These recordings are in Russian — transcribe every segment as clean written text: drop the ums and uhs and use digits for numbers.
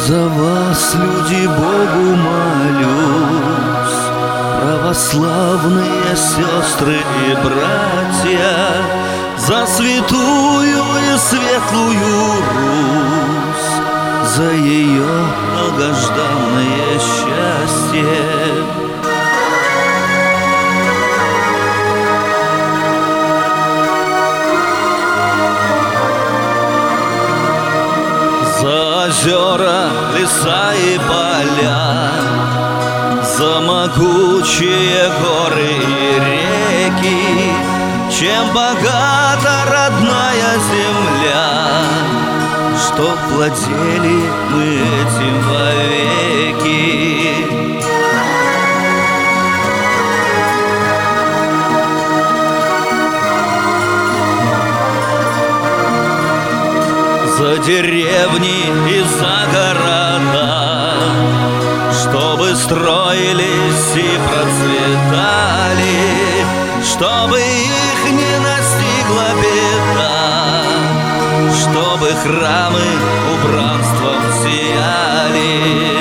За вас, люди, Богу молюсь, православные сестры и братья, за святую и светлую Русь, за ее долгожданное счастье. За озера, леса и поля, за могучие горы и реки, чем богата родная земля, чтоб владели мы этим вовеки. За деревни и за города, чтобы строились и процветали, чтобы их не настигла беда, чтобы храмы убранством сияли.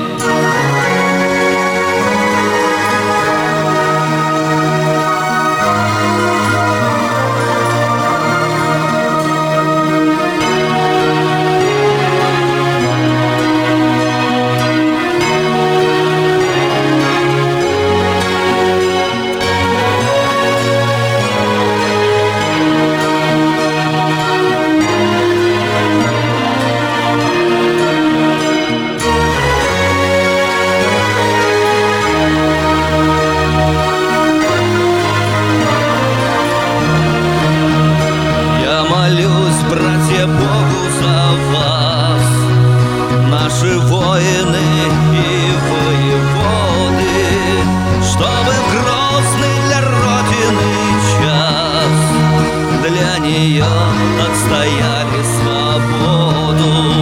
Молюсь, братья, Богу за вас, наши воины и воеводы, чтобы в грозный для Родины час для нее отстояли свободу.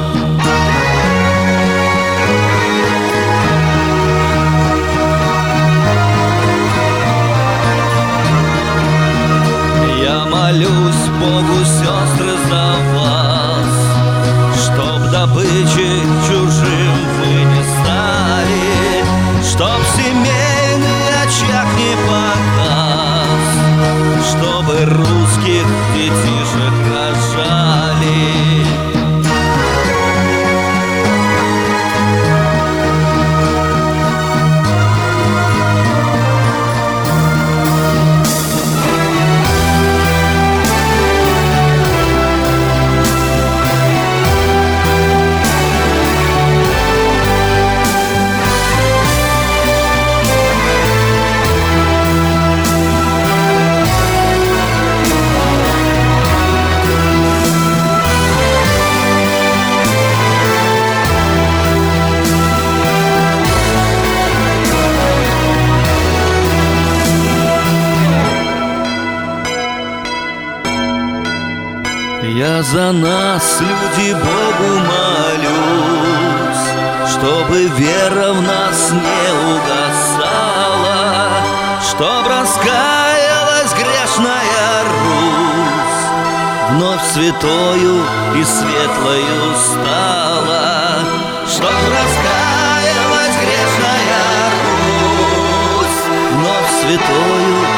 Я молюсь Богу, сестры, за вас, чтоб добычей чужим вы не стали, чтоб семейный очаг не погас, чтобы русских детишек рожали. Я за нас, люди, Богу молюсь, чтобы вера в нас не угасала, чтоб раскаялась грешная Русь, вновь святою и светлою стала, чтоб раскаялась грешная Русь, вновь святою